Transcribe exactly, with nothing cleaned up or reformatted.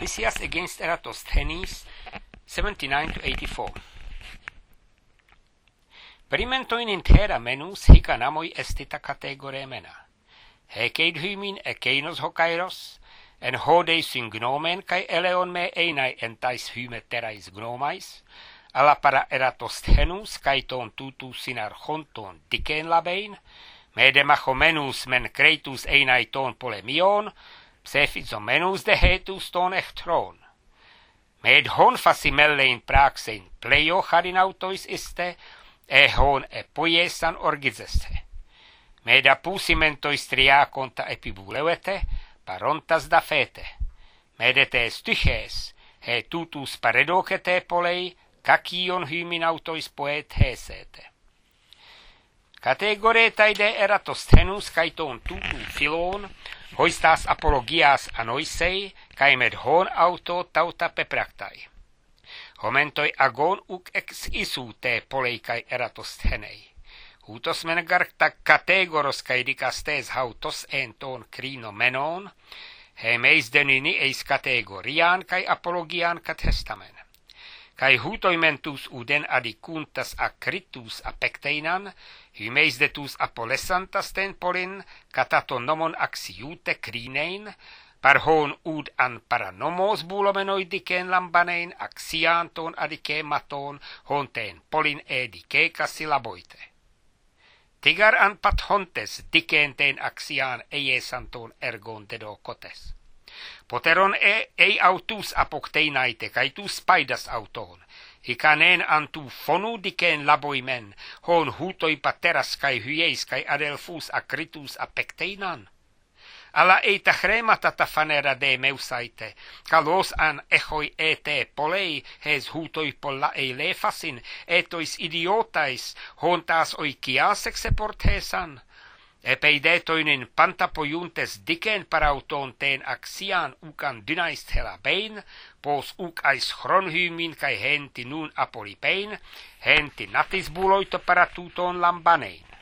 Lysias against Eratosthenes, seventy-nine to eighty-four. Περιμέντοιν in terra menus hic anamoi estita categoremena. Hekeid hymin ekeinos hokairos, en hodeis in gnomen kai eleon me einai entais hyme terais gnomais, alla para Eratosthenus kai ton tutus in archonton dicen labein, medemachomenus men cretus einai ton polemion, psephizomenus de hetus ton echtron. Med hon facimellein praxein pleio charinautois iste, e hon epoiesan orgizeste. Med apusimentois triaconta epibuleuete, parontas da fete. Med ete styches, he tutus paredocete polei, cacion hyminautois poet hesete. Categoretaide Eratosthenus kai ton tutu philon, hoistas apologias anoisei, kai med hon auto tauta pepraktai. Homentoi agon uk ex isu te polei kai Eratosthenei. Hutos men garta categoros kai dicastes hautos en ton crino menon, he meis denini eis categorian kai apologian catestamen. Kai hutoi mentus uden adicuntas acritus apecteinan, hymeis detus apolessantas ten polin, cataton nomon axiute crinein, par hon ud an paranomos bulomenoidicen lambanein axianton adice maton honten polin edice cassilaboite. Tigar an pathontes dicenten axian eiesanton ergon dedo cotes. Poteron e ei autus apocteinaite kai tu spaidas auton, hicanen antu fonu dicen laboimen, hon hutoi pateras kai hyeis kai adelfus acritus apecteinan. Alla eita hremata tafanera de meusaite, kalos an echoi ete polei, hes hutoi polla ei lefasin, etois idiotais, hontas oikiasexe portesan. Epeidetoinin pantapojuntes dicen parauton ten axian ucan dynaist helabein, pos uc ais chronhymin kai henti nun apolipein, henti natis buloito paratuton lambanein.